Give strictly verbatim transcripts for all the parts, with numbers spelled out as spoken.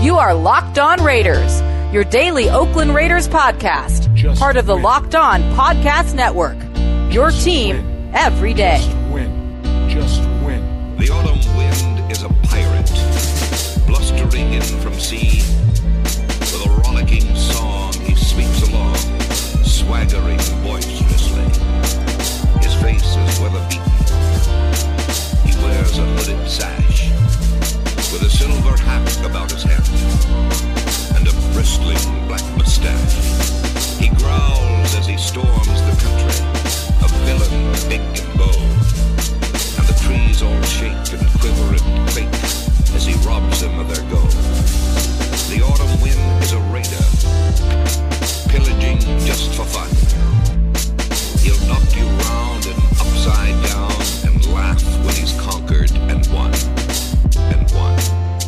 You are Locked On Raiders, your daily Oakland Raiders podcast, Just part of the win. Locked On Podcast Network. Your Just team win. every day. Just win. Just win. The autumn wind is a pirate, blustering in from sea. With a rollicking song he sweeps along, swaggering boisterously. His face is weather-beaten. He wears a hooded sash, with a silver hat about his head, and a bristling black mustache. He growls as he storms the country, a villain big and bold, and the trees all shake and quiver and quake as he robs them of their gold. The autumn wind is a raider, pillaging just for fun. He'll knock you round and upside down and laugh when he's conquered and won, and won,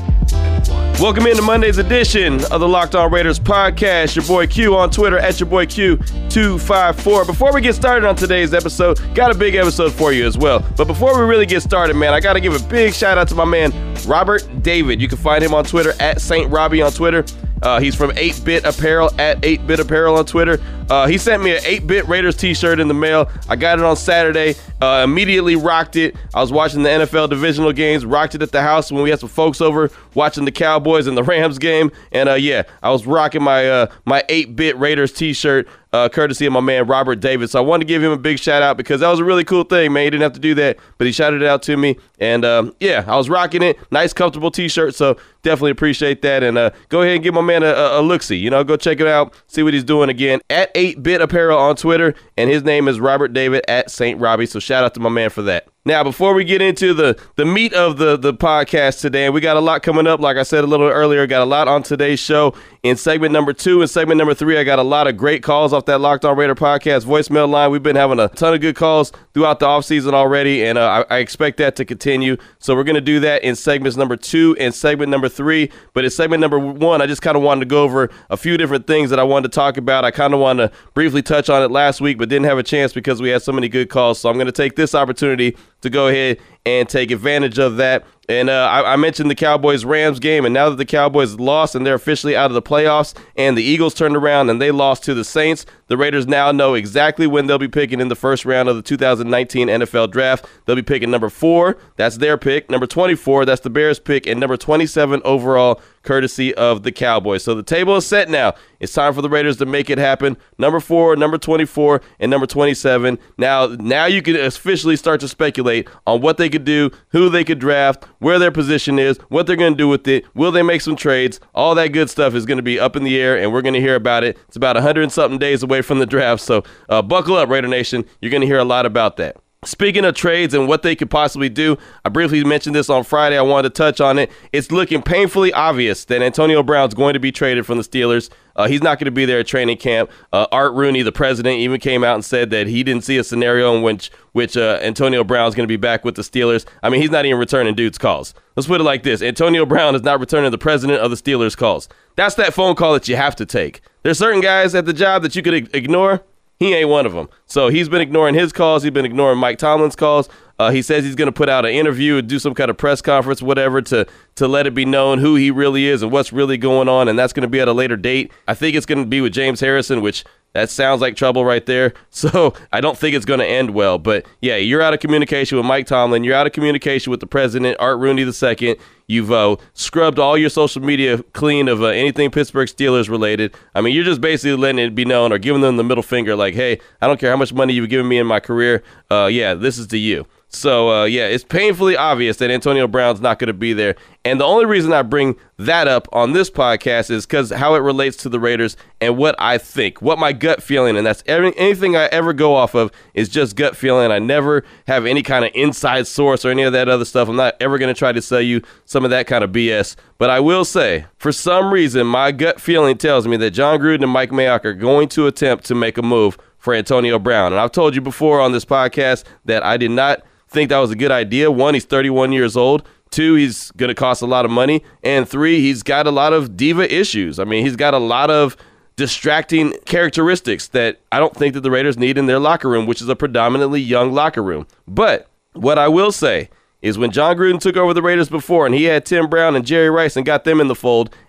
and won. Welcome into Monday's edition of the Locked On Raiders podcast. Your boy Q on Twitter at your boy Q two five four. Before we get started on today's episode, got a big episode for you as well. But before we really get started, man, I got to give a big shout out to my man, Robert David. You can find him on Twitter at Saint Robbie on Twitter. Uh, he's from eight bit Apparel at eight bit Apparel on Twitter. Uh, he sent me an eight bit Raiders t-shirt in the mail. I got it on Saturday, uh, immediately rocked it. I was watching the N F L divisional games, rocked it at the house when we had some folks over watching the Cowboys and the Rams game. And uh, yeah, I was rocking my uh, my eight bit Raiders t-shirt, uh, courtesy of my man Robert David. So I wanted to give him a big shout out because that was a really cool thing, man. He didn't have to do that, but he shouted it out to me. And um, yeah, I was rocking it. Nice, comfortable t-shirt. So definitely appreciate that. And uh, go ahead and give my man a, a, a look-see. You know, go check it out, see what he's doing again at eight bit Apparel on Twitter. And his name is Robert David at Saint Robbie. So shout out to my man for that. Now, before we get into the, the meat of the, the podcast today, and we got a lot coming up. Like I said a little earlier, got a lot on today's show. In segment number two and segment number three, I got a lot of great calls off that Locked On Raider podcast voicemail line. We've been having a ton of good calls throughout the offseason already, and uh, I, I expect that to continue. So we're going to do that in segments number two and segment number three. But in segment number one, I just kind of wanted to go over a few different things that I wanted to talk about. I kind of wanted to briefly touch on it last week, but didn't have a chance because we had so many good calls. So I'm going to take this opportunity to go ahead and take advantage of that. And uh, I, I mentioned the Cowboys-Rams game, and now that the Cowboys lost and they're officially out of the playoffs, and the Eagles turned around and they lost to the Saints, the Raiders now know exactly when they'll be picking in the first round of the two thousand nineteen N F L Draft. They'll be picking number four, that's their pick, number twenty-four, that's the Bears' pick, and number twenty-seven overall, courtesy of the Cowboys. So the table is set now. It's time for the Raiders to make it happen. Number four, number twenty-four, and number twenty-seven. Now, now you can officially start to speculate on what they could do, who they could draft, where their position is, what they're going to do with it, will they make some trades. All that good stuff is going to be up in the air, and we're going to hear about it. It's about one hundred and something days away from the draft, so uh, buckle up, Raider Nation. You're going to hear a lot about that. Speaking of trades and what they could possibly do, I briefly mentioned this on Friday. I wanted to touch on it. It's looking painfully obvious that Antonio Brown's going to be traded from the Steelers. Uh, he's not going to be there at training camp. Uh, Art Rooney, the president, even came out and said that he didn't see a scenario in which which uh, Antonio Brown's going to be back with the Steelers. I mean, he's not even returning dude's calls. Let's put it like this. Antonio Brown is not returning the president of the Steelers' calls. That's that phone call that you have to take. There's certain guys at the job that you could ig- ignore. He ain't one of them. So he's been ignoring his calls. He's been ignoring Mike Tomlin's calls. Uh, he says he's going to put out an interview and do some kind of press conference, whatever, to to let it be known who he really is and what's really going on, and that's going to be at a later date. I think it's going to be with James Harrison, which that sounds like trouble right there. So I don't think it's going to end well. But, yeah, you're out of communication with Mike Tomlin. You're out of communication with the president, Art Rooney the second. You've uh, scrubbed all your social media clean of uh, anything Pittsburgh Steelers related. I mean, you're just basically letting it be known or giving them the middle finger like, hey, I don't care how much money you've given me in my career. Uh, yeah, this is to you. So, uh, yeah, it's painfully obvious that Antonio Brown's not going to be there. And the only reason I bring that up on this podcast is because how it relates to the Raiders and what I think, what my gut feeling, and that's every, anything I ever go off of is just gut feeling. I never have any kind of inside source or any of that other stuff. I'm not ever going to try to sell you some of that kind of B S. But I will say, for some reason, my gut feeling tells me that John Gruden and Mike Mayock are going to attempt to make a move for Antonio Brown. And I've told you before on this podcast that I did not think that was a good idea. One, he's thirty-one years old. Two, he's going to cost a lot of money. And three, he's got a lot of diva issues. I mean, he's got a lot of distracting characteristics that I don't think that the Raiders need in their locker room, which is a predominantly young locker room. But what I will say is when John Gruden took over the Raiders before and he had Tim Brown and Jerry Rice and got them in the fold,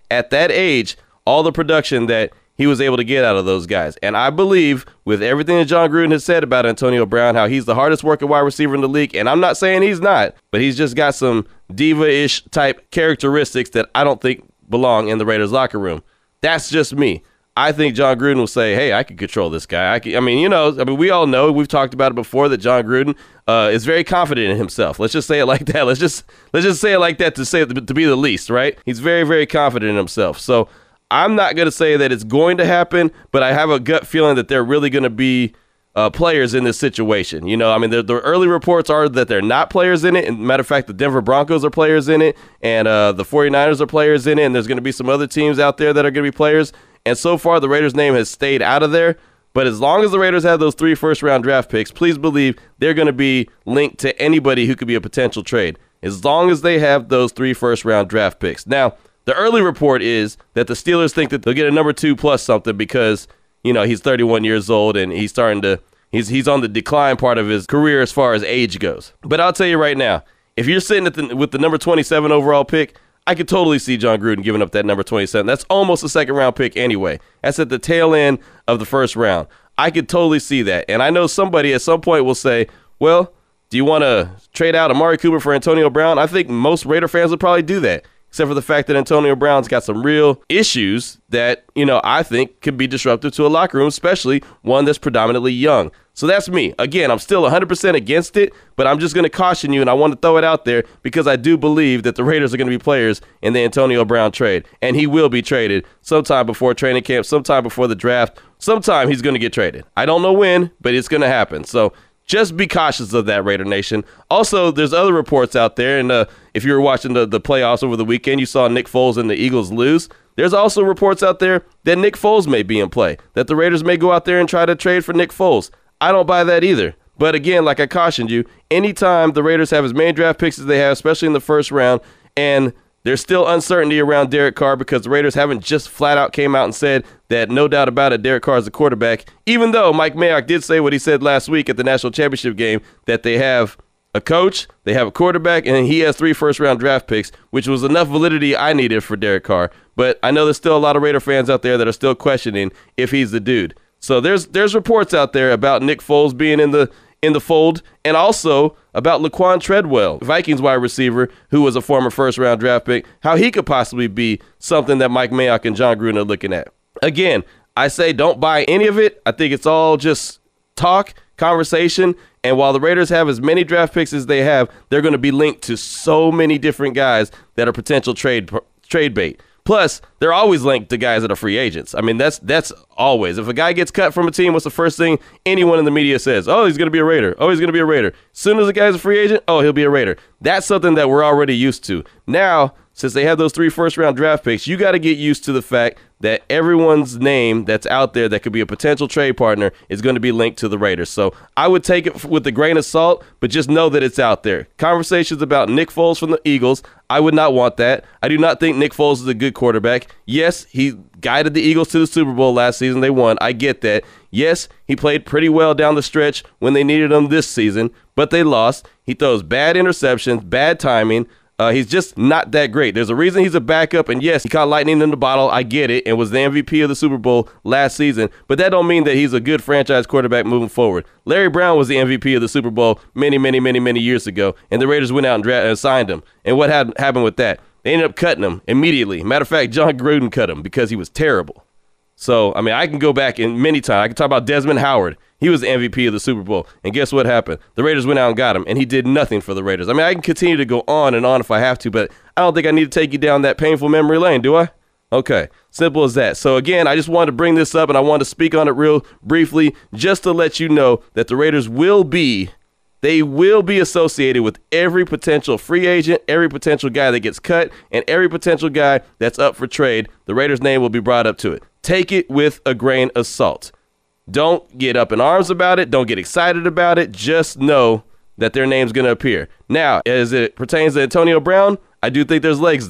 at that age, all the production that he was able to get out of those guys. And I believe with everything that Jon Gruden has said about Antonio Brown, how he's the hardest working wide receiver in the league, and I'm not saying he's not, but he's just got some diva-ish type characteristics that I don't think belong in the Raiders locker room. That's just me. I think Jon Gruden will say, hey, I can control this guy. I, can, I mean, you know, I mean, we all know, we've talked about it before, that Jon Gruden uh, is very confident in himself. Let's just say it like that. Let's just let's just say it like that to say it to be the least, right? He's very, very confident in himself. So I'm not going to say that it's going to happen, but I have a gut feeling that they're really going to be uh, players in this situation. You know, I mean, the, the early reports are that they're not players in it. And matter of fact, the Denver Broncos are players in it, and uh, the 49ers are players in it, and there's going to be some other teams out there that are going to be players. And so far, the Raiders' name has stayed out of there. But as long as the Raiders have those three first-round draft picks, please believe they're going to be linked to anybody who could be a potential trade, as long as they have those three first-round draft picks. Now, the early report is that the Steelers think that they'll get a number two plus something because, you know, he's thirty-one years old and he's starting to he's he's on the decline part of his career as far as age goes. But I'll tell you right now, if you're sitting at the, with the number twenty-seven overall pick, I could totally see Jon Gruden giving up that number twenty-seven. That's almost a second round pick anyway. That's at the tail end of the first round. I could totally see that. And I know somebody at some point will say, well, do you want to trade out Amari Cooper for Antonio Brown? I think most Raider fans would probably do that, except for the fact that Antonio Brown's got some real issues that, you know, I think could be disruptive to a locker room, especially one that's predominantly young. So that's me. Again, I'm still one hundred percent against it, but I'm just going to caution you, and I want to throw it out there because I do believe that the Raiders are going to be players in the Antonio Brown trade, and he will be traded sometime before training camp, sometime before the draft. Sometime he's going to get traded. I don't know when, but it's going to happen. So just be cautious of that, Raider Nation. Also, there's other reports out there, and uh, if you were watching the, the playoffs over the weekend, you saw Nick Foles and the Eagles lose. There's also reports out there that Nick Foles may be in play, that the Raiders may go out there and try to trade for Nick Foles. I don't buy that either. But again, like I cautioned you, anytime the Raiders have as many draft picks as they have, especially in the first round, and there's still uncertainty around Derek Carr because the Raiders haven't just flat out came out and said that no doubt about it, Derek Carr is the quarterback, even though Mike Mayock did say what he said last week at the national championship game, that they have a coach, they have a quarterback, and he has three first-round draft picks, which was enough validity I needed for Derek Carr. But I know there's still a lot of Raider fans out there that are still questioning if he's the dude. So there's there's reports out there about Nick Foles being in the in the fold, and also about Laquan Treadwell, Vikings wide receiver, who was a former first-round draft pick, how he could possibly be something that Mike Mayock and Jon Gruden are looking at. Again, I say don't buy any of it. I think it's all just talk, conversation, and while the Raiders have as many draft picks as they have, they're going to be linked to so many different guys that are potential trade trade bait. Plus, they're always linked to guys that are free agents. I mean, that's that's always. If a guy gets cut from a team, what's the first thing anyone in the media says? Oh, he's going to be a Raider. Oh, he's going to be a Raider. As soon as a guy's a free agent, oh, he'll be a Raider. That's something that we're already used to. Now, since they have those three first-round draft picks, you got to get used to the fact that everyone's name that's out there that could be a potential trade partner is going to be linked to the Raiders. So I would take it with a grain of salt, but just know that it's out there. Conversations about Nick Foles from the Eagles, I would not want that. I do not think Nick Foles is a good quarterback. Yes, he guided the Eagles to the Super Bowl last season. They won. I get that. Yes, he played pretty well down the stretch when they needed him this season, but they lost. He throws bad interceptions, bad timing. Uh, he's just not that great. There's a reason he's a backup, and yes, he caught lightning in the bottle. I get it, and was the M V P of the Super Bowl last season, but that don't mean that he's a good franchise quarterback moving forward. Larry Brown was the M V P of the Super Bowl many, many, many, many years ago, and the Raiders went out and, dra- and signed him. And what had- happened with that? They ended up cutting him immediately. Matter of fact, Jon Gruden cut him because he was terrible. So, I mean, I can go back in many times. I can talk about Desmond Howard. He was the M V P of the Super Bowl. And guess what happened? The Raiders went out and got him, and he did nothing for the Raiders. I mean, I can continue to go on and on if I have to, but I don't think I need to take you down that painful memory lane, do I? Okay, simple as that. So, again, I just wanted to bring this up, and I wanted to speak on it real briefly just to let you know that the Raiders will be, they will be associated with every potential free agent, every potential guy that gets cut, and every potential guy that's up for trade. The Raiders' name will be brought up to it. Take it with a grain of salt. Don't get up in arms about it. Don't get excited about it. Just know that their name's going to appear. Now, as it pertains to Antonio Brown, I do think there's legs there. I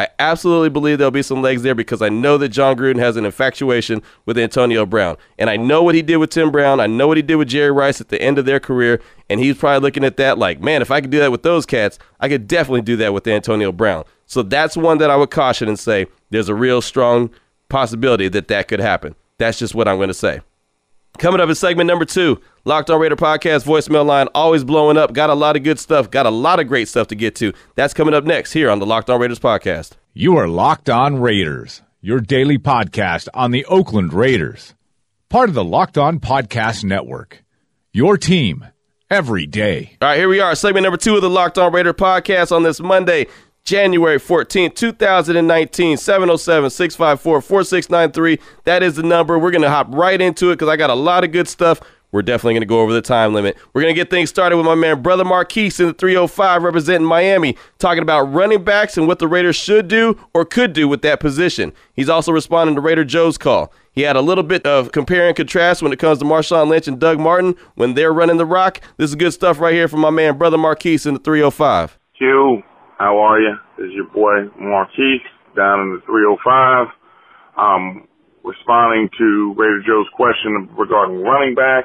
I absolutely believe there'll be some legs there because I know that John Gruden has an infatuation with Antonio Brown. And I know what he did with Tim Brown. I know what he did with Jerry Rice at the end of their career. And he's probably looking at that like, man, if I could do that with those cats, I could definitely do that with Antonio Brown. So that's one that I would caution and say there's a real strong possibility that that could happen. That's just what I'm going to say. Coming up in segment number two, Locked On Raider Podcast voicemail line always blowing up. Got a lot of good stuff. Got a lot of great stuff to get to. That's coming up next here on the Locked On Raiders Podcast. You are Locked On Raiders, your daily podcast on the Oakland Raiders. Part of the Locked On Podcast Network. Your team every day. All right, here we are. Segment number two of the Locked On Raider Podcast on this Monday, January fourteenth, twenty nineteen, seven oh seven, six five four, four six nine three. That is the number. We're going to hop right into it because I got a lot of good stuff. We're definitely going to go over the time limit. We're going to get things started with my man, Brother Marquise in the three oh five representing Miami, talking about running backs and what the Raiders should do or could do with that position. He's also responding to Raider Joe's call. He had a little bit of compare and contrast when it comes to Marshawn Lynch and Doug Martin when they're running the rock. This is good stuff right here from my man, Brother Marquise in the three oh five. Q, how are you? This is your boy Marquise down in the three oh five. Um, responding to Raider Joe's question regarding running backs.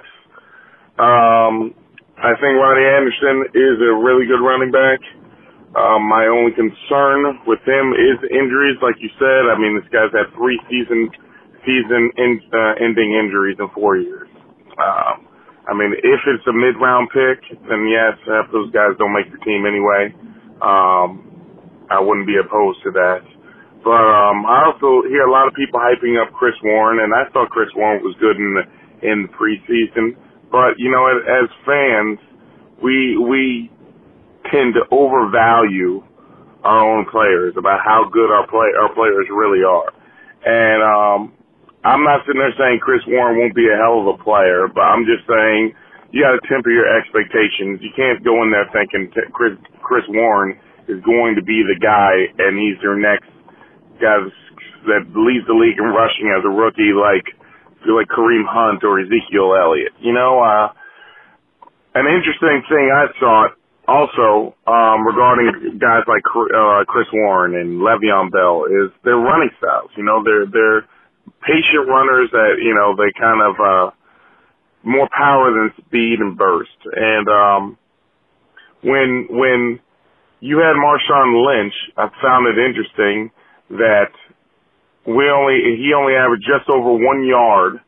Um, I think Ronnie Anderson is a really good running back. Um, my only concern with him is injuries, like you said. I mean, this guy's had three season season in, uh, ending injuries in four years. Um, I mean, if it's a mid-round pick, then yes, half those guys don't make the team anyway. Um, I wouldn't be opposed to that. But um, I also hear a lot of people hyping up Chris Warren, and I thought Chris Warren was good in the, in the preseason. But, you know, as, as fans, we we tend to overvalue our own players about how good our play our players really are. And um, I'm not sitting there saying Chris Warren won't be a hell of a player, but I'm just saying you got to temper your expectations. You can't go in there thinking t- Chris, Chris Warren is going to be the guy and he's your next guy that leads the league in rushing as a rookie like like Kareem Hunt or Ezekiel Elliott. You know, uh, an interesting thing I saw also um, regarding guys like uh, Chris Warren and Le'Veon Bell is their running styles. You know, they're they're patient runners that, you know, they kind of uh, more power than speed and burst. And um, when when you had Marshawn Lynch, I found it interesting that We only he only averaged just over one yard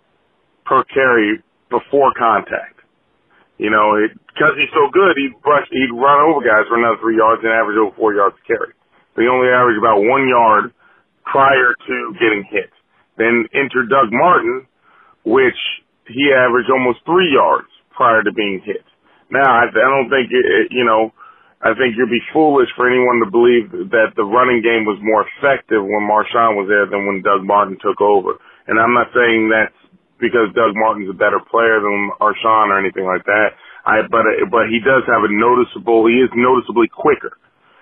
per carry before contact. You know, because he's so good, he'd brush, he'd run over guys for another three yards and average over four yards per carry. So he only averaged about one yard prior to getting hit. Then enter Doug Martin, which he averaged almost three yards prior to being hit. Now, I, I don't think it, you know. I think you'd be foolish for anyone to believe that the running game was more effective when Marshawn was there than when Doug Martin took over. And I'm not saying that's because Doug Martin's a better player than Marshawn or anything like that. I, but but he does have a noticeable. He is noticeably quicker.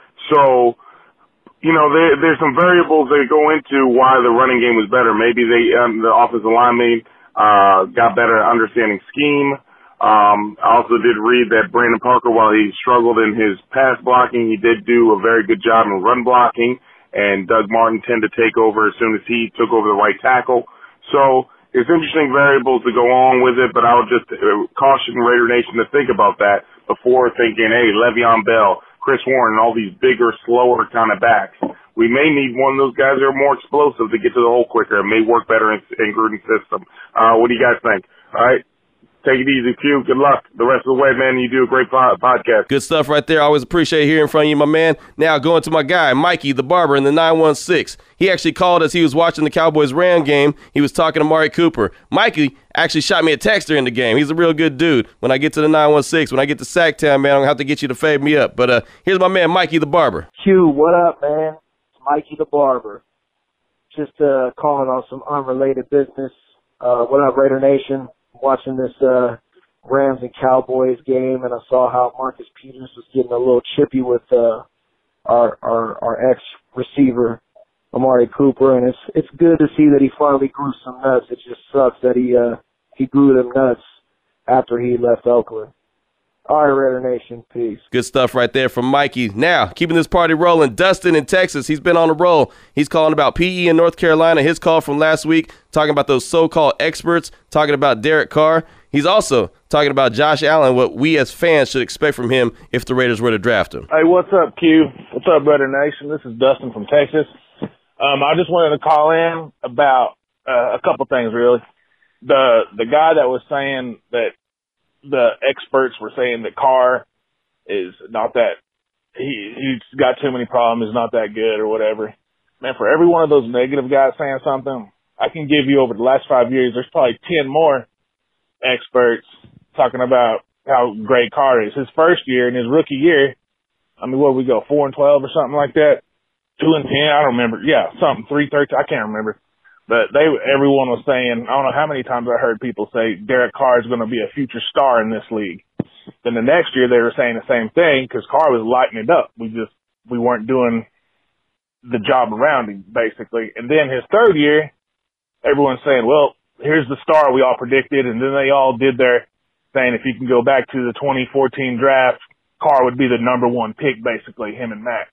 So, you know, there, there's some variables that go into why the running game was better. Maybe they um, the offensive linemen uh, got better at understanding scheme. Um, I also did read that Brandon Parker, while he struggled in his pass blocking, he did do a very good job in run blocking, and Doug Martin tended to take over as soon as he took over the right tackle. So there's interesting variables to go on with it, but I would just caution Raider Nation to think about that before thinking, hey, Le'Veon Bell, Chris Warren, and all these bigger, slower kind of backs. We may need one of those guys that are more explosive to get to the hole quicker. It may work better in, in Gruden's system. Uh, what do you guys think? All right. Take it easy, Q. Good luck. The rest of the way, man, you do a great podcast. Good stuff right there. I always appreciate hearing from you, my man. Now going to my guy, Mikey, the barber in the nine one six. He actually called us. He was watching the Cowboys-Ram game. He was talking to Amari Cooper. Mikey actually shot me a text during the game. He's a real good dude. When I get to the nine one six, when I get to Sacktown, man, I'm going to have to get you to fade me up. But uh, here's my man, Mikey, the barber. Q, what up, man? It's Mikey, the barber. Just uh, calling on some unrelated business. Uh, what up, Raider Nation? Watching this uh, Rams and Cowboys game, and I saw how Marcus Peters was getting a little chippy with uh, our our, our ex-receiver, Amari Cooper, and it's it's good to see that he finally grew some nuts. It just sucks that he uh, he grew them nuts after he left Oakland. All right, Raider Nation. Peace. Good stuff right there from Mikey. Now, keeping this party rolling, Dustin in Texas. He's been on a roll. He's calling about P E in North Carolina. His call from last week, talking about those so-called experts, talking about Derek Carr. He's also talking about Josh Allen, what we as fans should expect from him if the Raiders were to draft him. Hey, what's up, Q? What's up, Raider Nation? This is Dustin from Texas. Um, I just wanted to call in about uh, a couple things, really. The the guy that was saying that the experts were saying that Carr is not that, he, he's got too many problems, is not that good or whatever. Man, for every one of those negative guys saying something, I can give you over the last five years, there's probably ten more experts talking about how great Carr is. His first year, in his rookie year, I mean, what did we go, four and twelve or something like that? Two and ten, I don't remember. Yeah, something, three, thirteen, I can't remember. But they, everyone was saying, I don't know how many times I heard people say Derek Carr is going to be a future star in this league. Then the next year they were saying the same thing because Carr was lighting it up. We just, we weren't doing the job around him, basically. And then his third year, everyone's saying, well, here's the star we all predicted. And then they all did their saying, if you can go back to the twenty fourteen draft, Carr would be the number one pick, basically, him and Mac.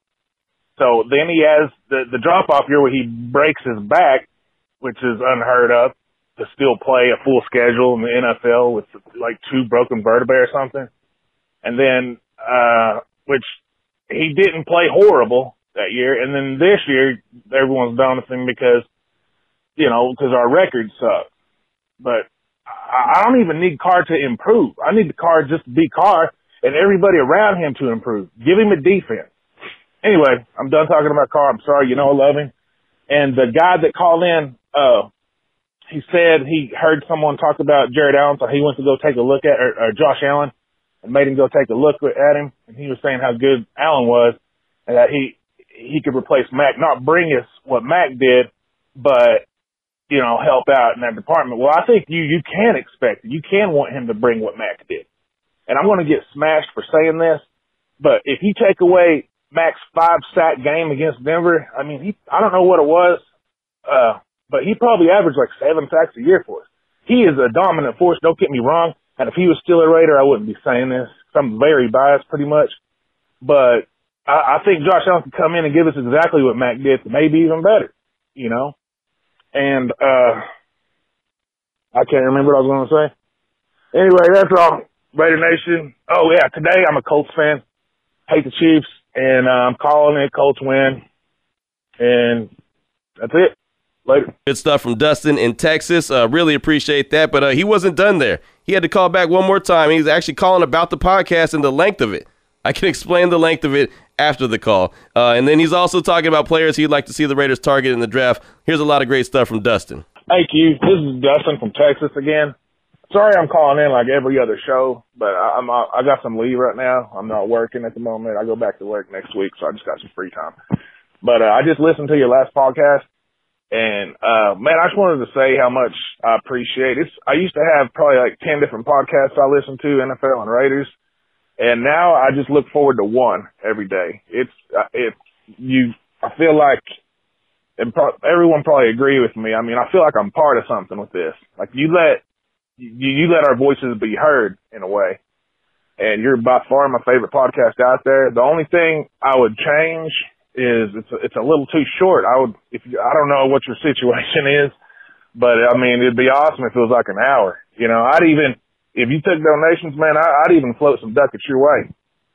So then he has the, the drop-off year where he breaks his back, which is unheard of, to still play a full schedule in the N F L with like two broken vertebrae or something. And then, uh, which he didn't play horrible that year. And then this year, everyone's done with him because, you know, because our records suck. But I, I don't even need Carr to improve. I need the Carr just to be Carr and everybody around him to improve. Give him a defense. Anyway, I'm done talking about Carr. I'm sorry. You know I love him. And the guy that called in, uh, he said he heard someone talk about Jared Allen, so he went to go take a look at, or, or Josh Allen, and made him go take a look at him. And he was saying how good Allen was, and that he he could replace Mac, not bring us what Mac did, but you know help out in that department. Well, I think you you can expect it. You can want him to bring what Mac did. And I'm going to get smashed for saying this, but if you take away Mac's five sack game against Denver, I mean, he I don't know what it was. Uh, but he probably averaged like seven sacks a year for us. He is a dominant force, don't get me wrong. And if he was still a Raider, I wouldn't be saying this. I'm very biased pretty much. But I, I think Josh Allen can come in and give us exactly what Mac did, maybe even better, you know. And uh, I can't remember what I was going to say. Anyway, that's all. Raider Nation. Oh, yeah, today I'm a Colts fan. Hate the Chiefs. And uh, I'm calling it Colts win. And that's it. Later. Good stuff from Dustin in Texas. Uh, really appreciate that. But uh, he wasn't done there. He had to call back one more time. He's actually calling about the podcast and the length of it. I can explain the length of it after the call. Uh, and then he's also talking about players he'd like to see the Raiders target in the draft. Here's a lot of great stuff from Dustin. Hey, Q. This is Dustin from Texas again. Sorry I'm calling in like every other show, but I, I'm I got some leave right now. I'm not working at the moment. I go back to work next week, so I just got some free time. But uh, I just listened to your last podcast, and uh, man, I just wanted to say how much I appreciate it. I used to have probably like ten different podcasts I listen to, N F L and Raiders, and now I just look forward to one every day. It's uh, it you. I feel like, and pro- everyone probably agree with me. I mean, I feel like I'm part of something with this. Like you let. You, you let our voices be heard in a way, and you're by far my favorite podcast out there. The only thing I would change is it's a, it's a little too short. I would, if you, I don't know what your situation is, but I mean, it'd be awesome if it was like an hour. You know, I'd even, if you took donations, man, I, I'd even float some ducats your way.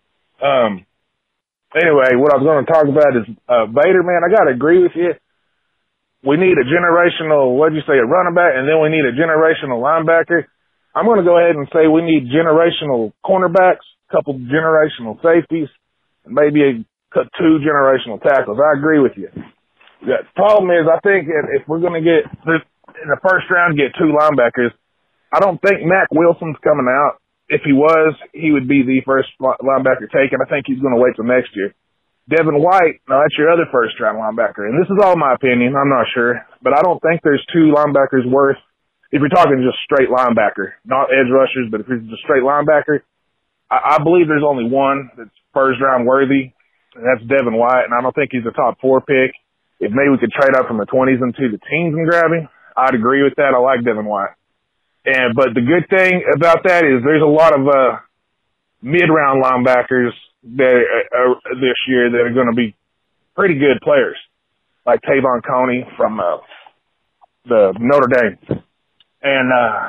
Um, anyway, what I was going to talk about is, uh, Vader, man, I got to agree with you. We need a generational, what'd you say, a running back, and then we need a generational linebacker. I'm going to go ahead and say we need generational cornerbacks, a couple generational safeties, and maybe a, two generational tackles. I agree with you. The problem is, I think if we're going to get, in the first round, get two linebackers, I don't think Mac Wilson's coming out. If he was, he would be the first linebacker taken. I think he's going to wait till next year. Devin White, no, that's your other first-round linebacker. And this is all my opinion. I'm not sure. But I don't think there's two linebackers worth, if you're talking just straight linebacker, not edge rushers, but if you're just straight linebacker, I, I believe there's only one that's first-round worthy, and that's Devin White. And I don't think he's a top four pick. If maybe we could trade up from the twenties into the teens and grab him, I'd agree with that. I like Devin White. And But the good thing about that is there's a lot of uh, mid-round linebackers that uh, this year that are going to be pretty good players, like Tavon Coney from uh, the Notre Dame. And uh,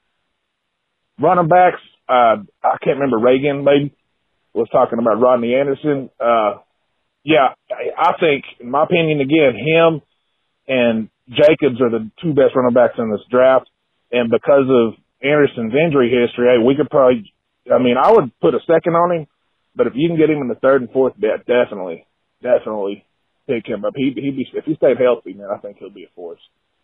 running backs, uh, I can't remember, Reagan maybe was talking about Rodney Anderson. Uh, yeah, I think, in my opinion, again, him and Jacobs are the two best running backs in this draft. And because of Anderson's injury history, hey, we could probably, I mean, I would put a second on him, but if you can get him in the third and fourth, yeah, definitely, definitely pick him up. He, he'd be, if he stayed healthy, man, I think he'll be a force.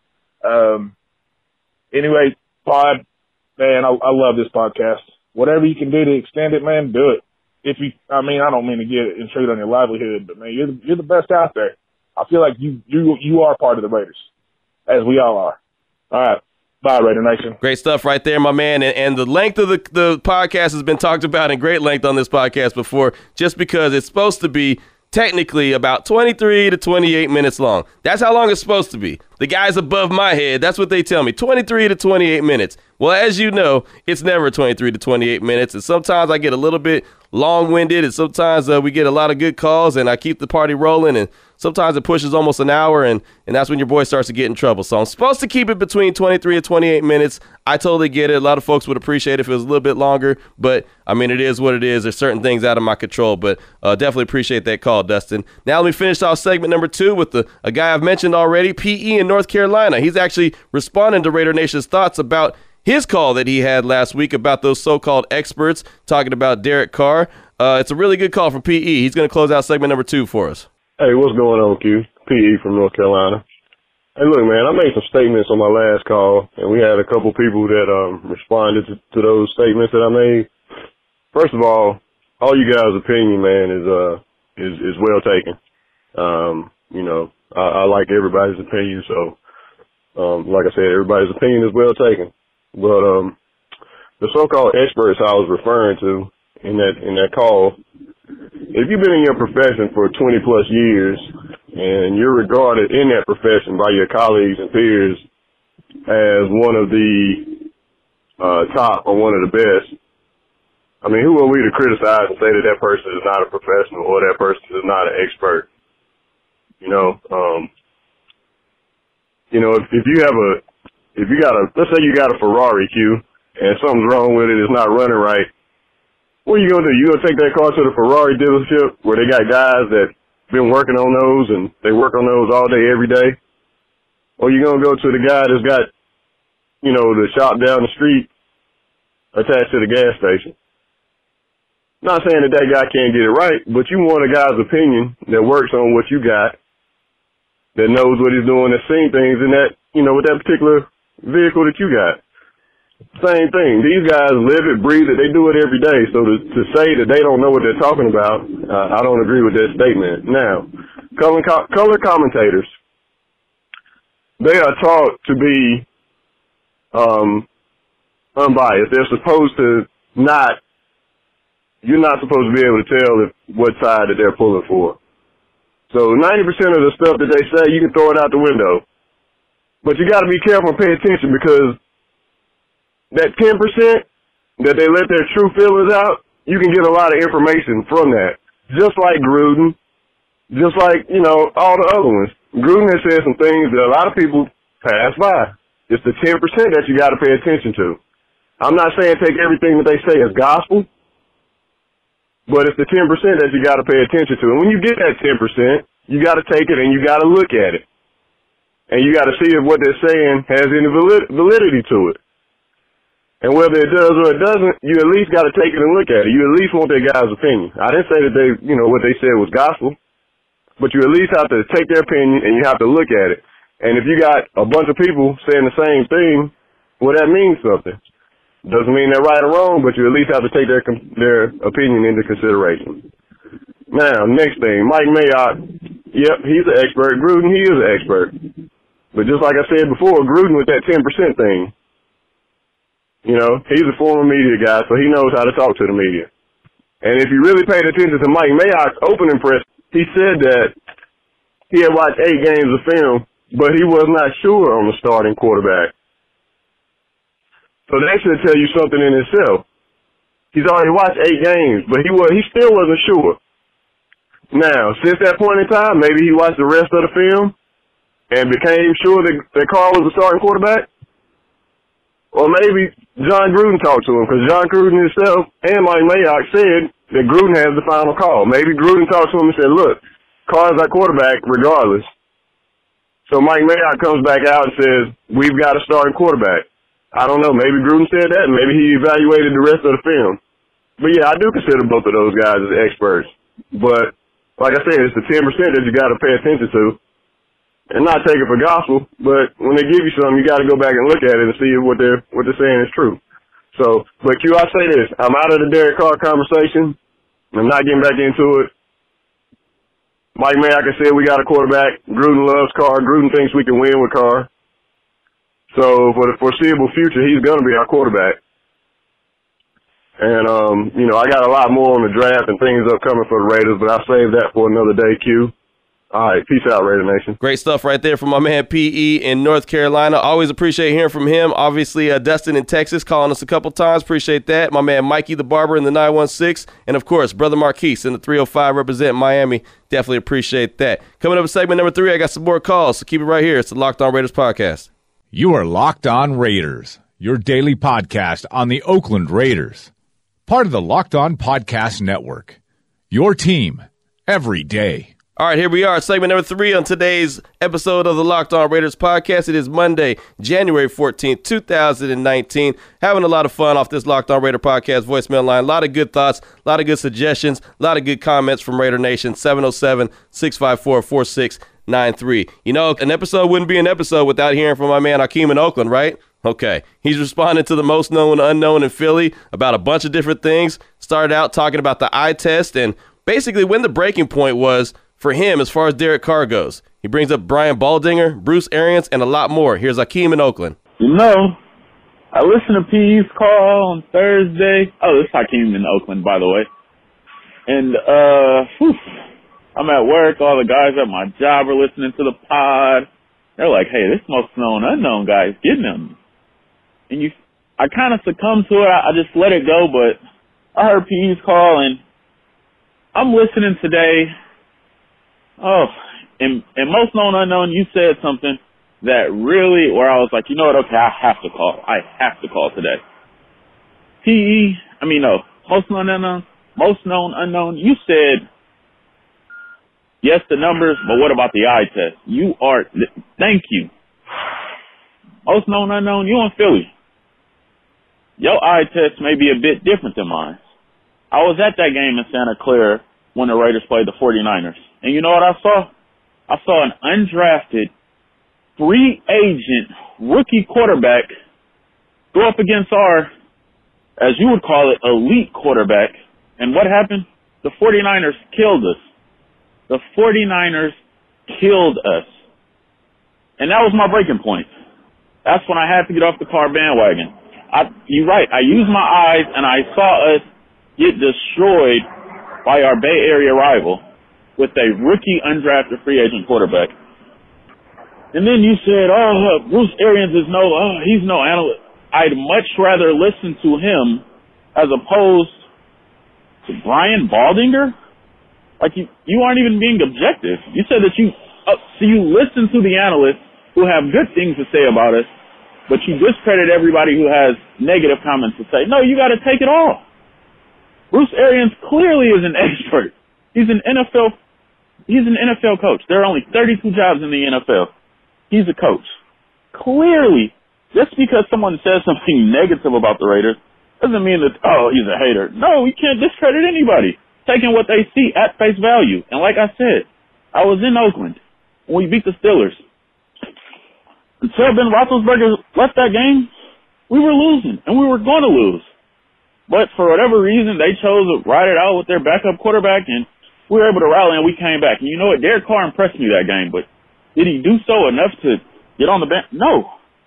Um, anyway, Pod, man, I, I love this podcast. Whatever you can do to extend it, man, do it. If you, I mean, I don't mean to get intrude on your livelihood, but man, you're the, you're the best out there. I feel like you, you, you are part of the Raiders, as we all are. All right. Bye, Raider Nation. Great stuff right there, my man. And, and the length of the, the podcast has been talked about in great length on this podcast before, just because it's supposed to be technically about twenty-three to twenty-eight minutes long. That's how long it's supposed to be. The guys above my head, that's what they tell me, twenty-three to twenty-eight minutes. Well, as you know, it's never twenty-three to twenty-eight minutes, and sometimes I get a little bit long-winded, and sometimes uh, we get a lot of good calls, and I keep the party rolling, and sometimes it pushes almost an hour, and, and that's when your boy starts to get in trouble. So I'm supposed to keep it between twenty-three and twenty-eight minutes. I totally get it. A lot of folks would appreciate it if it was a little bit longer, but, I mean, it is what it is. There's certain things out of my control, but uh, definitely appreciate that call, Dustin. Now let me finish off segment number two with the a guy I've mentioned already, P E in North Carolina. He's actually responding to Raider Nation's thoughts about his call that he had last week about those so-called experts talking about Derek Carr. Uh, it's a really good call from P E. He's going to close out segment number two for us. Hey, what's going on, Q? P E from North Carolina. Hey, look, man, I made some statements on my last call, and we had a couple people that um, responded to, to those statements that I made. First of all, all you guys' opinion, man, is uh is is well taken. Um, you know, I, I like everybody's opinion, so um, like I said, everybody's opinion is well taken. But um, the so-called experts I was referring to in that in that call, if you've been in your profession for twenty plus years and you're regarded in that profession by your colleagues and peers as one of the uh, top or one of the best, I mean, who are we to criticize and say that that person is not a professional or that person is not an expert? You know, um, you know, if, if you have a, if you got a, let's say you got a Ferrari, Q, and something's wrong with it, it's not running right. What are you going to do? You going to take that car to the Ferrari dealership where they got guys that been working on those and they work on those all day, every day? Or you going to go to the guy that's got, you know, the shop down the street attached to the gas station? Not saying that that guy can't get it right, but you want a guy's opinion that works on what you got, that knows what he's doing, that's seen things in that, you know, with that particular vehicle that you got. Same thing. These guys live it, breathe it. They do it every day. So to, to say that they don't know what they're talking about, uh, I don't agree with that statement. Now, color, color commentators, they are taught to be um, unbiased. They're supposed to not, you're not supposed to be able to tell if, what side that they're pulling for. So ninety percent of the stuff that they say, you can throw it out the window. But you got to be careful and pay attention, because that ten percent that they let their true feelings out, you can get a lot of information from that. Just like Gruden, just like, you know, all the other ones. Gruden has said some things that a lot of people pass by. It's the ten percent that you got to pay attention to. I'm not saying take everything that they say as gospel, but it's the ten percent that you got to pay attention to. And when you get that ten percent, you got to take it and you got to look at it. And you got to see if what they're saying has any valid- validity to it. And whether it does or it doesn't, you at least got to take it and look at it. You at least want that guy's opinion. I didn't say that they, you know, what they said was gospel, but you at least have to take their opinion and you have to look at it. And if you got a bunch of people saying the same thing, well, that means something. Doesn't mean they're right or wrong, but you at least have to take their their opinion into consideration. Now, next thing, Mike Mayock, yep, he's an expert. Gruden, he is an expert. But just like I said before, Gruden with that ten percent thing, you know, he's a former media guy, so he knows how to talk to the media. And if you really paid attention to Mike Mayock's opening press, he said that he had watched eight games of film, but he was not sure on the starting quarterback. So that should tell you something in itself. He's already watched eight games, but he was he still wasn't sure. Now, since that point in time, maybe he watched the rest of the film and became sure that, that Carr was the starting quarterback. Or maybe John Gruden talked to him, because John Gruden himself and Mike Mayock said that Gruden has the final call. Maybe Gruden talked to him and said, look, Carr's our quarterback regardless. So Mike Mayock comes back out and says, we've got a starting quarterback. I don't know. Maybe Gruden said that. Maybe he evaluated the rest of the film. But, yeah, I do consider both of those guys as experts. But, like I said, it's the ten percent that you got to pay attention to and not take it for gospel. But when they give you something, you got to go back and look at it and see if what they're, what they're saying is true. So, but, Q, I say this. I'm out of the Derek Carr conversation. I'm not getting back into it. Mike Mayock said we got a quarterback. Gruden loves Carr. Gruden thinks we can win with Carr. So for the foreseeable future, he's going to be our quarterback. And, um, you know, I got a lot more on the draft and things upcoming for the Raiders, but I'll save that for another day, Q. All right, peace out, Raider Nation. Great stuff right there from my man P E in North Carolina. Always appreciate hearing from him. Obviously, uh, Dustin in Texas calling us a couple times. Appreciate that. My man Mikey the Barber in the nine one six. And, of course, Brother Marquise in the three oh five representing Miami. Definitely appreciate that. Coming up in segment number three, I got some more calls, so keep it right here. It's the Locked On Raiders podcast. You are Locked On Raiders, your daily podcast on the Oakland Raiders. Part of the Locked On Podcast Network, your team every day. All right, here we are, segment number three on today's episode of the Locked On Raiders podcast. It is Monday, January fourteenth, two thousand nineteen. Having a lot of fun off this Locked On Raider podcast voicemail line. A lot of good thoughts, a lot of good suggestions, a lot of good comments from Raider Nation. seven oh seven, six five four, four six nine three. You know, an episode wouldn't be an episode without hearing from my man Hakeem in Oakland, right? Okay, he's responding to the most known unknown in Philly about a bunch of different things. Started out talking about the eye test and basically when the breaking point was for him as far as Derek Carr goes. He brings up Brian Baldinger, Bruce Arians, and a lot more. Here's Hakeem in Oakland. You know, I listened to P E's call on Thursday. Oh, this is Hakeem in Oakland, by the way. And, uh, whew, I'm at work. All the guys at my job are listening to the pod. They're like, hey, this most known unknown guy is getting them. And you, I kind of succumbed to it. I, I just let it go, but I heard P E's call, and I'm listening today. Oh, and, and most known unknown, you said something that really, where I was like, you know what, okay, I have to call. I have to call today. P E, I mean, no, most known unknown, most known unknown, you said, yes, the numbers, but what about the eye test? You are, thank you. Most known unknown, you in Philly. Your eye test may be a bit different than mine. I was at that game in Santa Clara when the Raiders played the forty-niners. And you know what I saw? I saw an undrafted, free agent, rookie quarterback go up against our, as you would call it, elite quarterback. And what happened? The forty-niners killed us. The forty-niners killed us. And that was my breaking point. That's when I had to get off the Carr bandwagon. I, you're right. I used my eyes and I saw us get destroyed by our Bay Area rival with a rookie undrafted free agent quarterback. And then you said, oh, Bruce Arians is no, oh, he's no analyst. I'd much rather listen to him as opposed to Brian Baldinger. Like you, you aren't even being objective. You said that you, uh, so you listen to the analysts who have good things to say about us, but you discredit everybody who has negative comments to say. No, you got to take it all. Bruce Arians clearly is an expert. He's an N F L, he's an N F L coach. There are only thirty-two jobs in the N F L. He's a coach. Clearly, just because someone says something negative about the Raiders doesn't mean that, oh, he's a hater. No, we can't discredit anybody, taking what they see at face value. And like I said, I was in Oakland when we beat the Steelers. Until Ben Roethlisberger left that game, we were losing, and we were going to lose. But for whatever reason, they chose to ride it out with their backup quarterback, and we were able to rally, and we came back. And you know what? Derek Carr impressed me that game, but did he do so enough to get on the bench? No.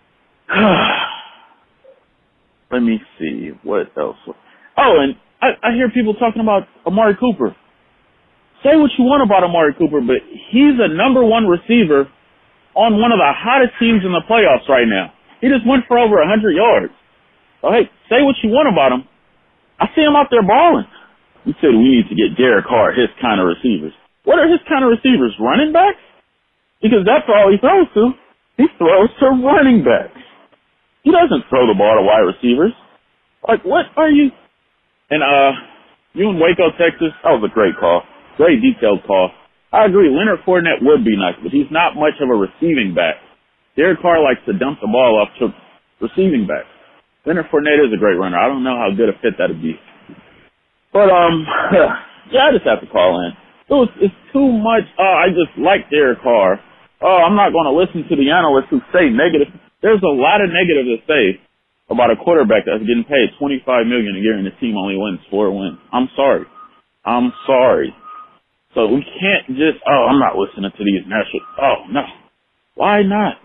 Let me see. What else? Oh, and I, I hear people talking about Amari Cooper. Say what you want about Amari Cooper, but he's a number one receiver on one of the hottest teams in the playoffs right now. He just went for over one hundred yards. So, hey, say what you want about him. I see him out there balling. You said we need to get Derek Carr, his kind of receivers. What are his kind of receivers? Running backs? Because that's all he throws to. He throws to running backs. He doesn't throw the ball to wide receivers. Like, what are you? And, uh, you in Waco, Texas, that was a great call. Great detailed call. I agree, Leonard Fournette would be nice, but he's not much of a receiving back. Derek Carr likes to dump the ball off to receiving backs. Leonard Fournette is a great runner. I don't know how good a fit that'd be. But, um, yeah, I just have to call in. It was, it's too much, oh, I just like Derek Carr. Oh, I'm not going to listen to the analysts who say negative. There's a lot of negative to say about a quarterback that's getting paid twenty-five million dollars a year and the team only wins four wins. I'm sorry. I'm sorry. So we can't just, oh, I'm not listening to these national, oh, no. Why not?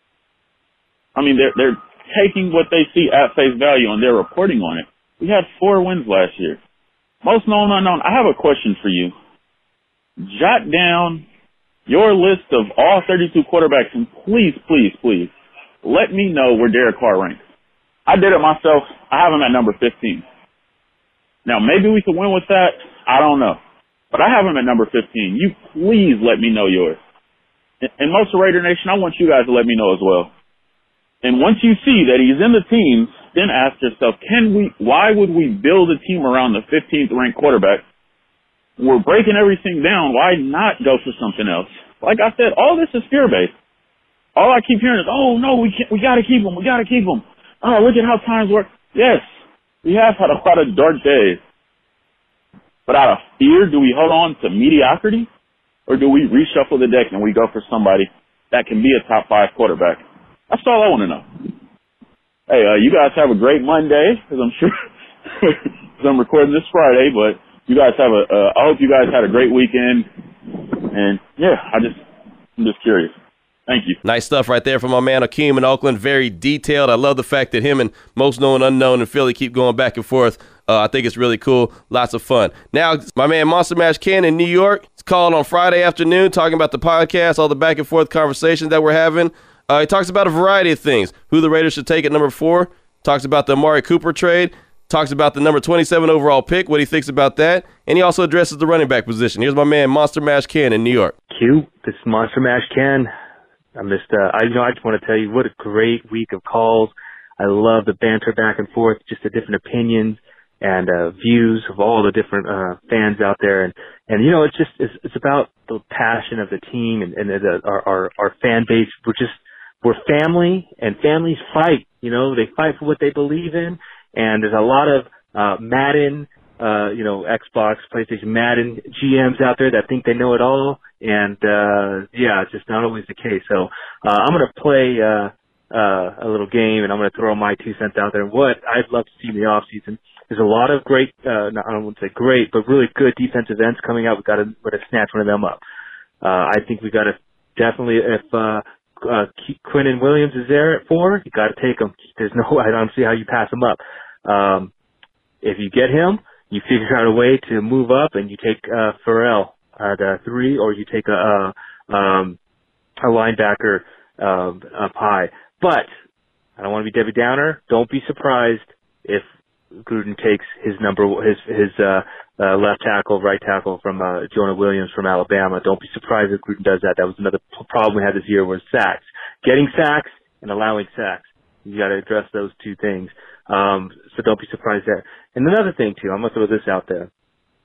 I mean, they're, they're taking what they see at face value and they're reporting on it. We had four wins last year. Most known unknown. I have a question for you. Jot down your list of all thirty-two quarterbacks and please, please, please let me know where Derek Carr ranks. I did it myself. I have him at number fifteen. Now, maybe we could win with that. I don't know. But I have him at number fifteen. You please let me know yours. And most of Raider Nation, I want you guys to let me know as well. And once you see that he's in the teams, then ask yourself, can we, why would we build a team around the fifteenth ranked quarterback? We're breaking everything down. Why not go for something else? Like I said, all this is fear-based. All I keep hearing is, oh no, we can't, we gotta keep him, we gotta keep him. Oh, look at how times work. Yes, we have had a lot of dark days. But out of fear, do we hold on to mediocrity? Or do we reshuffle the deck and we go for somebody that can be a top five quarterback? That's all I want to know. Hey, uh, you guys have a great Monday, because I'm sure, because I'm recording this Friday, but you guys have a, uh, I hope you guys had a great weekend. And yeah, I just, I'm just curious. Thank you. Nice stuff right there from my man Akeem in Oakland. Very detailed. I love the fact that him and Most Known Unknown in Philly keep going back and forth. Uh, I think it's really cool. Lots of fun. Now, my man Monster Mash Ken in New York is calling on Friday afternoon, talking about the podcast, all the back and forth conversations that we're having. Uh, he talks about a variety of things. Who the Raiders should take at number four. Talks about the Amari Cooper trade. Talks about the number twenty-seven overall pick, what he thinks about that. And he also addresses the running back position. Here's my man Monster Mash Ken in New York. Q, this is Monster Mash Ken. I missed, uh, I, you know, I just want to tell you what a great week of calls. I love the banter back and forth, just the different opinions and, uh, views of all the different, uh, fans out there. And, and, you know, it's just, it's, it's about the passion of the team and, and the, our, our, our fan base. We're just, we're family and families fight, you know, they fight for what they believe in. And there's a lot of, uh, Madden, uh, you know, Xbox, PlayStation, Madden G Ms out there that think they know it all. And, uh, yeah, it's just not always the case. So, uh, I'm going to play, uh, uh, a little game and I'm going to throw my two cents out there. What I'd love to see in the off season is a lot of great, uh, not, I don't want to say great, but really good defensive ends coming out. We've got to, we've got to snatch one of them up. Uh, I think we got to definitely, if, uh, uh, Quinnen Williams is there at four, you got to take him. There's no, I don't see how you pass him up. Um, if you get him, you figure out a way to move up and you take, uh, Pharrell at uh, three, or you take a, a, um, a linebacker, um, up high. But I don't want to be Debbie Downer. Don't be surprised if Gruden takes his number, his, his, uh, uh, left tackle, right tackle from, uh, Jonah Williams from Alabama. Don't be surprised if Gruden does that. That was another problem we had this year was sacks. Getting sacks and allowing sacks. You got to address those two things. Um, so don't be surprised there. And another thing too, I'm going to throw this out there.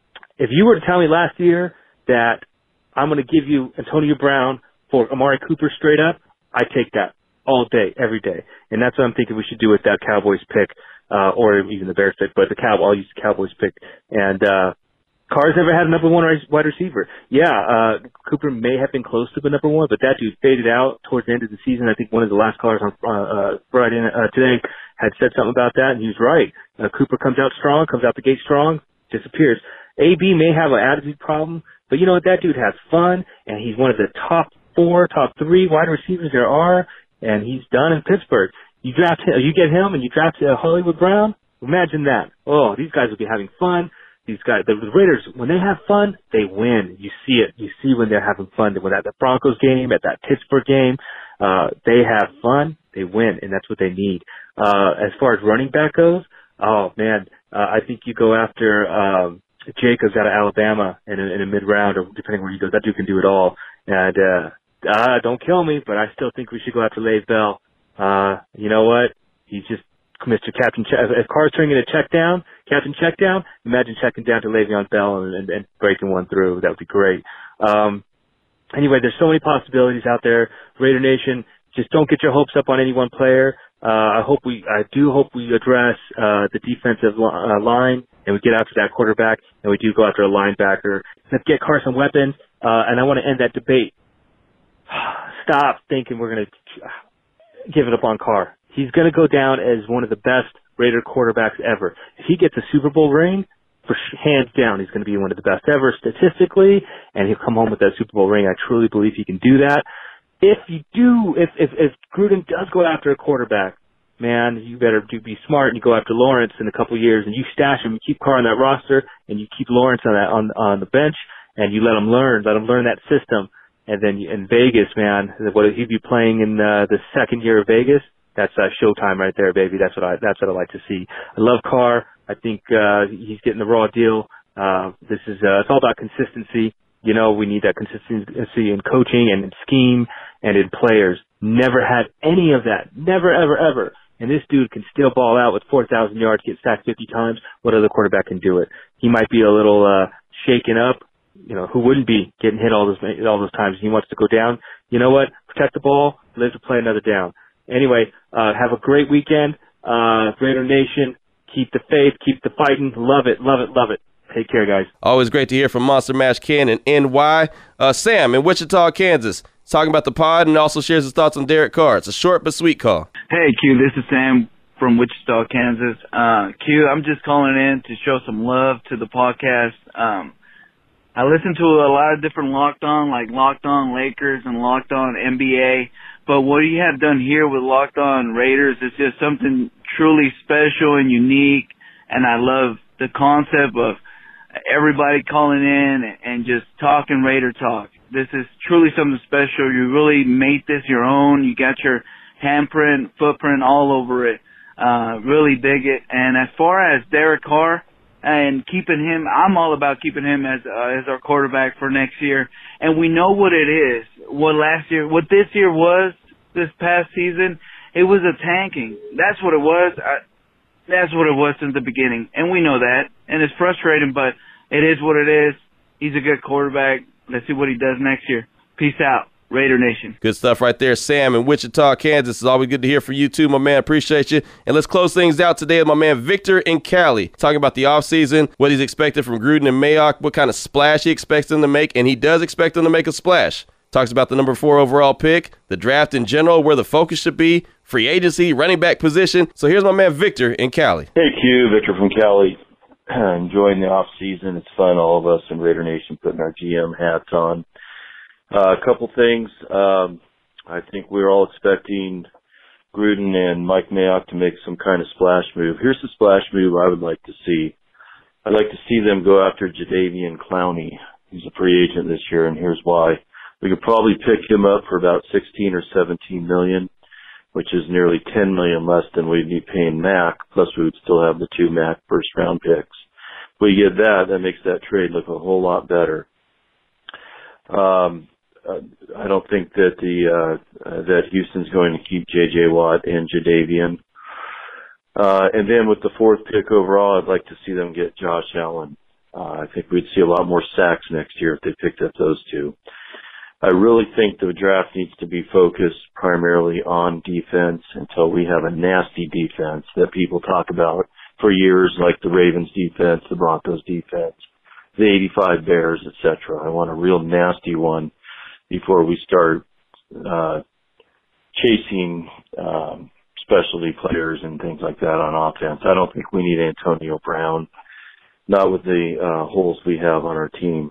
If you were to tell me last year that I'm going to give you Antonio Brown for Amari Cooper straight up, I take that all day, every day. And that's what I'm thinking we should do with that Cowboys pick, uh, or even the Bears pick, but the Cow, I'll use the Cowboys pick. And, uh, Carr's never had a number one wide receiver. Yeah, uh, Cooper may have been close to the number one, but that dude faded out towards the end of the season. I think one of the last callers on, uh, uh Friday, uh, today had said something about that, and he was right. Uh, Cooper comes out strong, comes out the gate strong, disappears. A B may have an attitude problem, but you know what? That dude has fun, and he's one of the top four, top three wide receivers there are, and he's done in Pittsburgh. You draft him, you get him, and you draft uh, Hollywood Brown. Imagine that. Oh, these guys will be having fun. These guys, the Raiders, when they have fun, they win. You see it. You see when they're having fun. When at the Broncos game, at that Pittsburgh game, uh, they have fun, they win, and that's what they need. Uh, as far as running back goes, oh man, Uh, I think you go after um, Jacobs out of Alabama in a, in a mid-round, or depending where he goes. That dude can do it all. And uh, uh, don't kill me, but I still think we should go after Le'Veon Bell. Uh, you know what? He's just Mister Captain. Che- if Carr's turning in a check down, Captain check down, imagine checking down to Le'Veon Bell and, and, and breaking one through. That would be great. Um, anyway, there's so many possibilities out there. Raider Nation, just don't get your hopes up on any one player. Uh, I hope we, I do hope we address, uh, the defensive li- uh, line, and we get after that quarterback, and we do go after a linebacker. Let's get Carson weapons, uh, and I want to end that debate. Stop thinking we're going to give it up on Carr. He's going to go down as one of the best Raider quarterbacks ever. If he gets a Super Bowl ring, for hands down, he's going to be one of the best ever statistically, and he'll come home with that Super Bowl ring. I truly believe he can do that. If you do, if, if, if Gruden does go after a quarterback, man, you better do be smart and you go after Lawrence in a couple of years and you stash him, you keep Carr on that roster and you keep Lawrence on that, on, on the bench and you let him learn, let him learn that system. And then in Vegas, man, what he'd be playing in uh, the second year of Vegas, that's uh, showtime right there, baby. That's what I, that's what I like to see. I love Carr. I think, uh, he's getting the raw deal. Uh, this is, uh, it's all about consistency. You know, we need that consistency in coaching and in scheme and in players. Never had any of that. Never, ever, ever. And this dude can still ball out with four thousand yards, get sacked fifty times. What other quarterback can do it? He might be a little, uh, shaken up. You know, who wouldn't be getting hit all those, all those times? He wants to go down. You know what? Protect the ball. Live to play another down. Anyway, uh, have a great weekend. Uh, Raider Nation, keep the faith, keep the fighting. Love it, love it, love it. Take care, guys. Always great to hear from Monster Mash Ken and N Y. Uh, Sam in Wichita, Kansas, talking about the pod and also shares his thoughts on Derek Carr. It's a short but sweet call. Hey, Q, this is Sam from Wichita, Kansas. Uh, Q, I'm just calling in to show some love to the podcast. Um, I listen to a lot of different Locked On, like Locked On Lakers and Locked On N B A. But what you have done here with Locked On Raiders is just something truly special and unique. And I love the concept of everybody calling in and just talking Raider talk. This is truly something special. You really made this your own. You got your handprint, footprint all over it. Uh, really dig it. And as far as Derek Carr and keeping him, I'm all about keeping him as uh, as our quarterback for next year. And we know what it is. What last year, what this year was, this past season, it was a tanking. That's what it was. I, That's what it was since the beginning, and we know that, and it's frustrating, but it is what it is. He's a good quarterback. Let's see what he does next year. Peace out, Raider Nation. Good stuff right there, Sam in Wichita, Kansas. It's always good to hear from you too, my man. Appreciate you. And let's close things out today with my man Victor in Cali, talking about the offseason, what he's expected from Gruden and Mayock, what kind of splash he expects them to make, and he does expect them to make a splash. Talks about the number four overall pick, the draft in general, where the focus should be, free agency, running back position. So here's my man Victor in Cali. Hey, Q, Victor from Cali. Enjoying the off season. It's fun, all of us in Raider Nation putting our G M hats on. Uh, a couple things. Um, I think we're all expecting Gruden and Mike Mayock to make some kind of splash move. Here's the splash move I would like to see. I'd like to see them go after Jadeveon Clowney. He's a free agent this year, and here's why. We could probably pick him up for about sixteen or seventeen million, which is nearly ten million less than we'd be paying Mac. Plus, we would still have the two Mac first round picks. If we get that, that makes that trade look a whole lot better. Um, I don't think that the uh, uh, that Houston's going to keep J J Watt and Jadeveon. Uh, and then with the fourth pick overall, I'd like to see them get Josh Allen. Uh, I think we'd see a lot more sacks next year if they picked up those two. I really think the draft needs to be focused primarily on defense until we have a nasty defense that people talk about for years, like the Ravens defense, the Broncos defense, the eighty-five Bears, et cetera. I want a real nasty one before we start uh chasing um specialty players and things like that on offense. I don't think we need Antonio Brown, not with the uh holes we have on our team.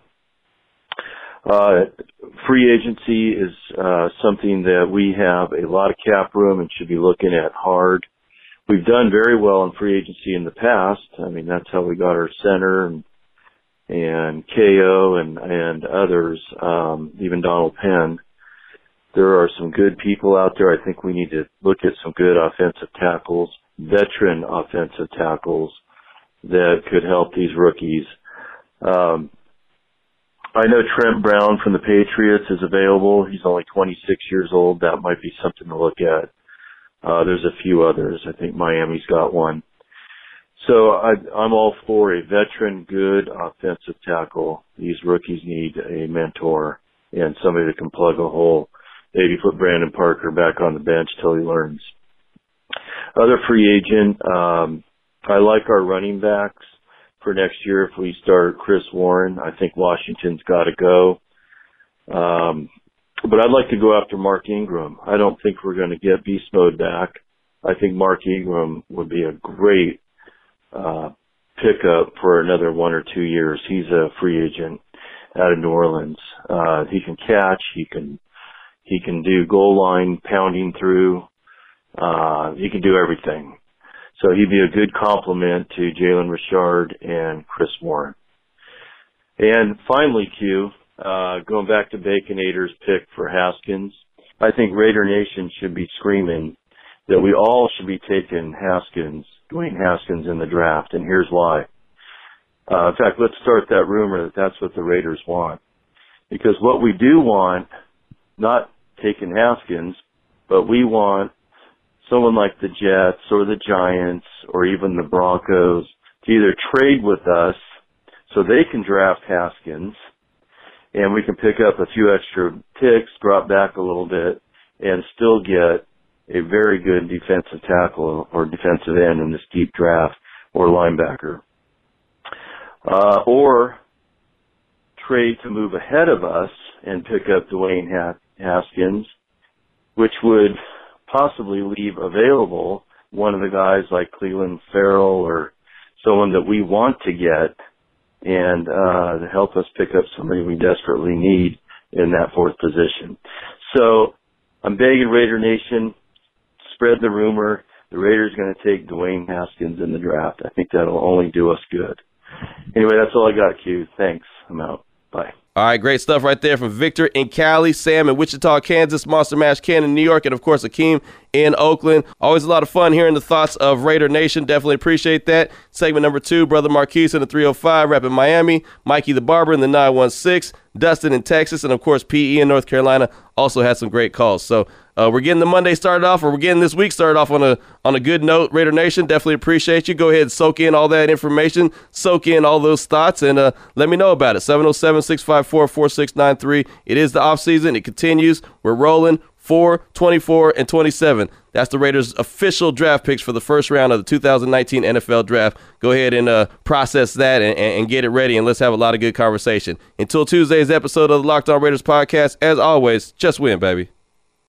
Uh, free agency is uh, something that we have a lot of cap room and should be looking at hard. We've done very well in free agency in the past. I mean, that's how we got our center and and K O and and others, um, even Donald Penn. There are some good people out there. I think we need to look at some good offensive tackles, veteran offensive tackles, that could help these rookies. Um, I know Trent Brown from the Patriots is available. He's only twenty-six years old. That might be something to look at. Uh, there's a few others. I think Miami's got one. So I, I'm all for a veteran, good offensive tackle. These rookies need a mentor and somebody that can plug a hole. Maybe put Brandon Parker back on the bench till he learns. Other free agent, um, I like our running backs for next year. If we start Chris Warren, I think Washington's got to go. Um, but I'd like to go after Mark Ingram. I don't think we're going to get beast mode back. I think Mark Ingram would be a great uh, pickup for another one or two years. He's a free agent out of New Orleans. Uh, he can catch. He can he can do goal line pounding through. Uh, he can do everything. So he'd be a good complement to Jalen Richard and Chris Warren. And finally, Q, uh, going back to Baconator's pick for Haskins, I think Raider Nation should be screaming that we all should be taking Haskins, Dwayne Haskins in the draft, and here's why. Uh, in fact, let's start that rumor that that's what the Raiders want. Because what we do want, not taking Haskins, but we want someone like the Jets or the Giants or even the Broncos to either trade with us so they can draft Haskins and we can pick up a few extra picks, drop back a little bit, and still get a very good defensive tackle or defensive end in this deep draft or linebacker. Uh, or trade to move ahead of us and pick up Dwayne Haskins, which would possibly leave available one of the guys like Cleveland Farrell or someone that we want to get and uh, to help us pick up somebody we desperately need in that fourth position. So I'm begging Raider Nation, spread the rumor. The Raiders are going to take Dwayne Haskins in the draft. I think that'll only do us good. Anyway, that's all I got, Q. Thanks. I'm out. Bye. All right, great stuff right there from Victor in Cali, Sam in Wichita, Kansas, Monster Mash Ken in New York, and, of course, Akeem in Oakland. Always a lot of fun hearing the thoughts of Raider Nation. Definitely appreciate that. Segment number two, Brother Marquise in the three oh five, rep in Miami, Mikey the Barber in the nine one six, Dustin in Texas, and, of course, P E in North Carolina also had some great calls. So uh, we're getting the Monday started off, or we're getting this week started off on a on a good note. Raider Nation, definitely appreciate you. Go ahead and soak in all that information, soak in all those thoughts, and uh, let me know about it. seven oh seven, six five four, four six nine three. It is the offseason. It continues. We're rolling. four, twenty-four, and twenty-seven. That's the Raiders' official draft picks for the first round of the two thousand nineteen N F L Draft. Go ahead and uh, process that and, and get it ready, and let's have a lot of good conversation. Until Tuesday's episode of the Locked On Raiders podcast, as always, just win, baby.